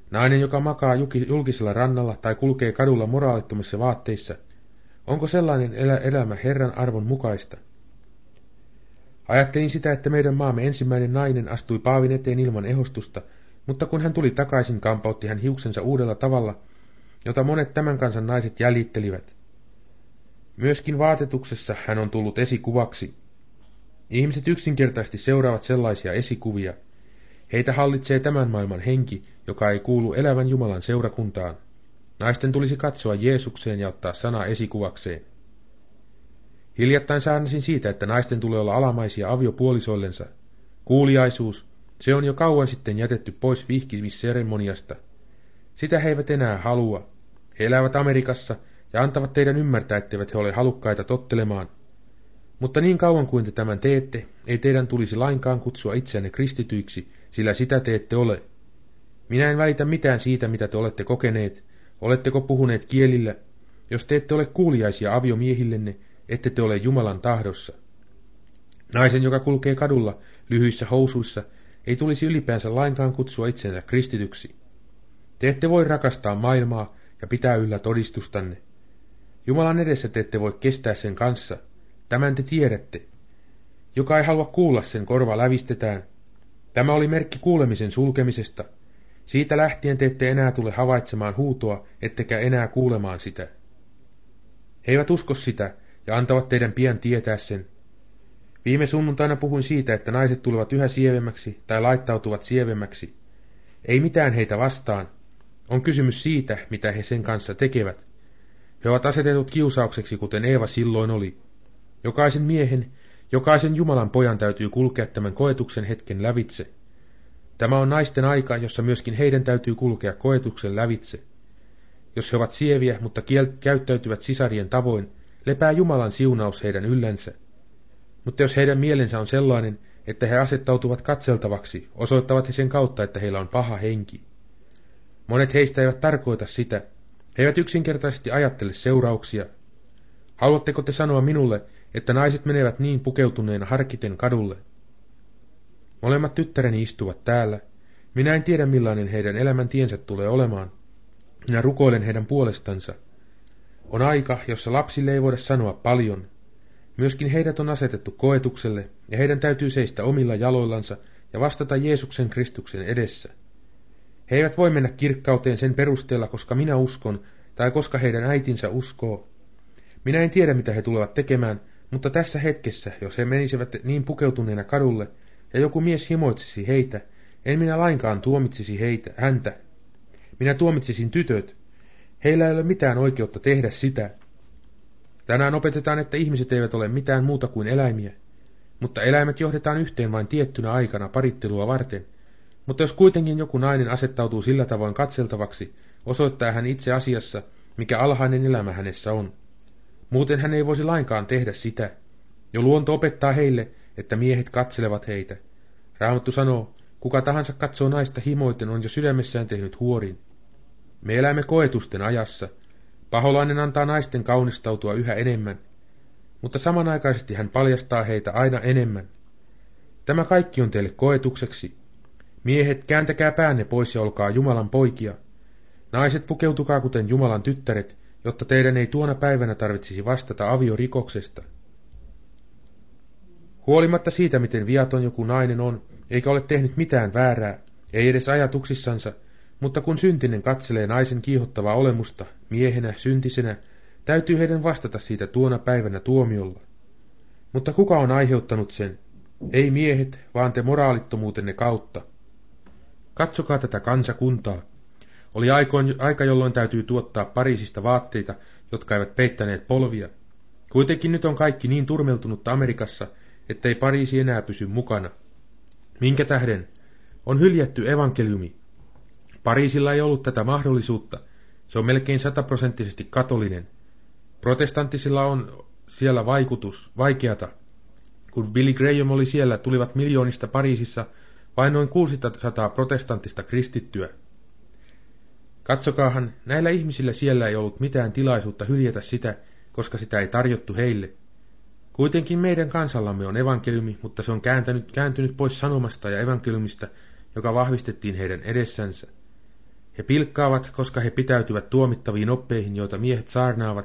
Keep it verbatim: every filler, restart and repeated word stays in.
Nainen, joka makaa julkisella rannalla tai kulkee kadulla moraalittomissa vaatteissa, onko sellainen elä elämä Herran arvon mukaista? Ajattelin sitä, että meidän maamme ensimmäinen nainen astui paavin eteen ilman ehostusta, mutta kun hän tuli takaisin, kampautti hän hiuksensa uudella tavalla, jota monet tämän kansan naiset jäljittelivät. Myöskin vaatetuksessa hän on tullut esikuvaksi. Ihmiset yksinkertaisesti seuraavat sellaisia esikuvia. Heitä hallitsee tämän maailman henki, joka ei kuulu elävän Jumalan seurakuntaan. Naisten tulisi katsoa Jeesukseen ja ottaa sana esikuvakseen. Hiljattain saarnasin siitä, että naisten tulee olla alamaisia aviopuolisoillensa. Kuuliaisuus, se on jo kauan sitten jätetty pois vihkimisseremoniasta. Sitä he eivät enää halua. He elävät Amerikassa ja antavat teidän ymmärtää, etteivät he ole halukkaita tottelemaan. Mutta niin kauan kuin te tämän teette, ei teidän tulisi lainkaan kutsua itseänne kristityiksi, sillä sitä te ette ole. Minä en välitä mitään siitä, mitä te olette kokeneet. Oletteko puhuneet kielillä? Jos te ette ole kuuliaisia aviomiehillenne, ette te ole Jumalan tahdossa. Naisen, joka kulkee kadulla lyhyissä housuissa, ei tulisi ylipäänsä lainkaan kutsua itsensä kristityksi. Te ette voi rakastaa maailmaa ja pitää yllä todistustanne. Jumalan edessä te ette voi kestää sen kanssa. Tämän te tiedätte. Joka ei halua kuulla, sen korva lävistetään. Tämä oli merkki kuulemisen sulkemisesta. Siitä lähtien te ette enää tule havaitsemaan huutoa, ettekä enää kuulemaan sitä. He eivät usko sitä ja antavat teidän pian tietää sen. Viime sunnuntaina puhuin siitä, että naiset tulevat yhä sievemmäksi tai laittautuvat sievemmäksi. Ei mitään heitä vastaan. On kysymys siitä, mitä he sen kanssa tekevät. He ovat asetetut kiusaukseksi, kuten Eeva silloin oli. Jokaisen miehen, jokaisen Jumalan pojan täytyy kulkea tämän koetuksen hetken lävitse. Tämä on naisten aika, jossa myöskin heidän täytyy kulkea koetuksen lävitse. Jos he ovat sieviä, mutta kiel- käyttäytyvät sisarien tavoin, lepää Jumalan siunaus heidän yllänsä. Mutta jos heidän mielensä on sellainen, että he asettautuvat katseltavaksi, osoittavat he sen kautta, että heillä on paha henki. Monet heistä eivät tarkoita sitä. He eivät yksinkertaisesti ajattele seurauksia. Haluatteko te sanoa minulle, että naiset menevät niin pukeutuneena harkiten kadulle? Molemmat tyttäreni istuvat täällä. Minä en tiedä, millainen heidän elämäntiensä tulee olemaan. Minä rukoilen heidän puolestansa. On aika, jossa lapsille ei voida sanoa paljon. Myöskin heidät on asetettu koetukselle, ja heidän täytyy seistä omilla jaloillansa ja vastata Jeesuksen Kristuksen edessä. He eivät voi mennä kirkkauteen sen perusteella, koska minä uskon, tai koska heidän äitinsä uskoo. Minä en tiedä, mitä he tulevat tekemään, mutta tässä hetkessä, jos he menisivät niin pukeutuneena kadulle, ja joku mies himoitsisi heitä, en minä lainkaan tuomitsisi heitä, häntä. Minä tuomitsisin tytöt. Heillä ei ole mitään oikeutta tehdä sitä. Tänään opetetaan, että ihmiset eivät ole mitään muuta kuin eläimiä, mutta eläimet johdetaan yhteen vain tiettynä aikana parittelua varten. Mutta jos kuitenkin joku nainen asettautuu sillä tavoin katseltavaksi, osoittaa hän itse asiassa, mikä alhainen elämä hänessä on. Muuten hän ei voisi lainkaan tehdä sitä. Jo luonto opettaa heille, että miehet katselevat heitä. Raamattu sanoo, kuka tahansa katsoo naista himoiten on jo sydämessään tehnyt huorin. Me elämme koetusten ajassa. Paholainen antaa naisten kaunistautua yhä enemmän, mutta samanaikaisesti hän paljastaa heitä aina enemmän. Tämä kaikki on teille koetukseksi. Miehet, kääntäkää päänne pois ja olkaa Jumalan poikia. Naiset, pukeutukaa kuten Jumalan tyttäret, jotta teidän ei tuona päivänä tarvitsisi vastata aviorikoksesta. Huolimatta siitä, miten viaton joku nainen on, eikä ole tehnyt mitään väärää, ei edes ajatuksissansa, mutta kun syntinen katselee naisen kiihottavaa olemusta, miehenä, syntisenä, täytyy heidän vastata siitä tuona päivänä tuomiolla. Mutta kuka on aiheuttanut sen? Ei miehet, vaan te moraalittomuutenne kautta. Katsokaa tätä kansakuntaa. Oli aikoin, aika, jolloin täytyy tuottaa Pariisista vaatteita, jotka eivät peittäneet polvia. Kuitenkin nyt on kaikki niin turmeltunutta Amerikassa, ettei Pariisi enää pysy mukana. Minkä tähden? On hyljätty evankeliumi. Pariisilla ei ollut tätä mahdollisuutta. Se on melkein sataprosenttisesti katolinen. Protestanttisilla on siellä vaikutus, vaikeata. Kun Billy Graham oli siellä, tulivat miljoonista Pariisissa vain noin kuusisataa protestanttista kristittyä. Katsokaahan, näillä ihmisillä siellä ei ollut mitään tilaisuutta hyljätä sitä, koska sitä ei tarjottu heille. Kuitenkin meidän kansallamme on evankeliumi, mutta se on kääntynyt, kääntynyt pois sanomasta ja evankeliumista, joka vahvistettiin heidän edessänsä. He pilkkaavat, koska he pitäytyvät tuomittaviin oppeihin, joita miehet saarnaavat,